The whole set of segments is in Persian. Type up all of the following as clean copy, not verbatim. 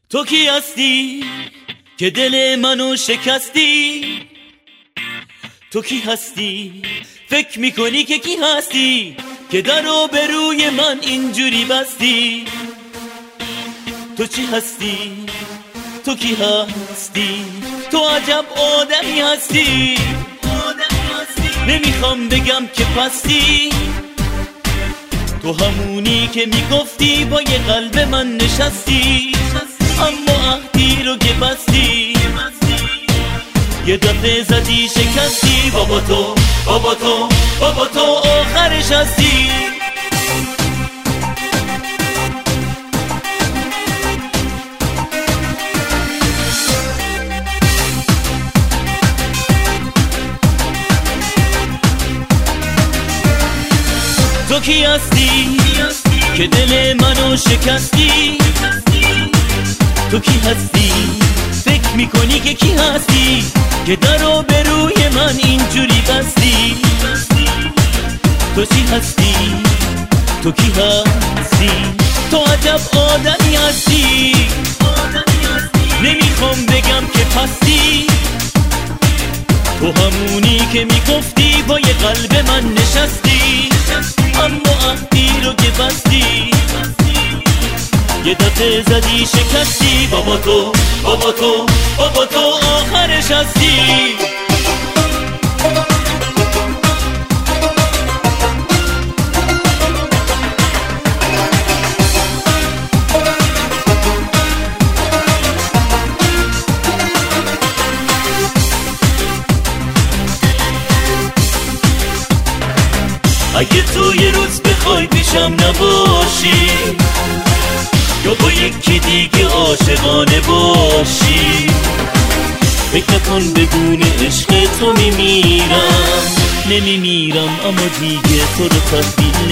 تو کی هستی که دل منو شکستی؟ تو کی هستی فکر میکنی که کی هستی که درو به روی من اینجوری بستی؟ تو چی هستی؟ تو کی هستی؟ تو عجب آدمی هستی. نمیخوام بگم که پستی، تو همونی که میگفتی با یه قلب من نشستی، اما عهدی رو که بستی یه دفعه زدی شکستی. بابا تو بابا تو بابا تو آخرش هستی. تو کی هستی که دل منو شکستی؟ تو کی هستی فکر میکنی که کی هستی که درو به روی من اینجوری بستی؟ تو چی هستی؟ تو کی هستی؟ تو عجب آدمی هستی. نمیخوام بگم که پستی، تو همونی که میگفتی با یه قلب من نشستی، اما عهدی رو که بستی یه دفعه زدی شکستی. بابا تو بابا تو بابا تو آخرش هستی. اگه تو یه روز بخوای پیشم نباشی یا با یکی دیگه عاشقانه باشی، فکر نکن بدون عشق تو میمیرم. نمیمیرم اما دیگه تو رو تحویل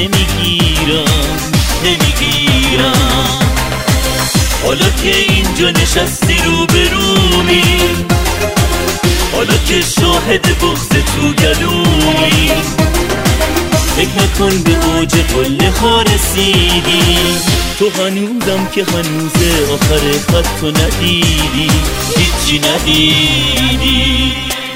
نمیگیرم. حالا که اینجا نشستی رو به رومی، حالا که شاهد بغض تو گلومی، فکر نکن به اوج قله ها رسیدی. تو هنوزم که هنوزه آخر خط تو ندیدی، هیچی ندیدی.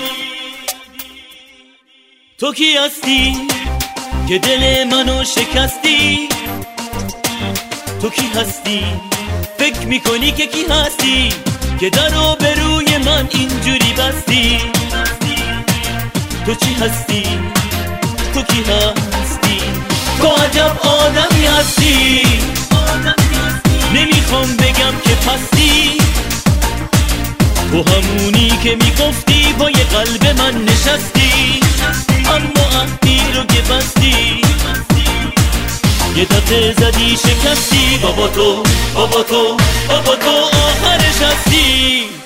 تو کی هستی که دل منو شکستی؟ تو کی هستی فکر میکنی که کی هستی که درو به روی من اینجوری بستی؟ تو چی هستی؟ تو کی هستی؟ تو عجب آدمی هستی. نمیخوام بگم که پستی، تو همونی که میگفتی با یه قلب من نشستی، اما عهدی رو که بستی یه دفعه زدی شکستی. بابا تو بابا تو بابا تو آخرش هستی.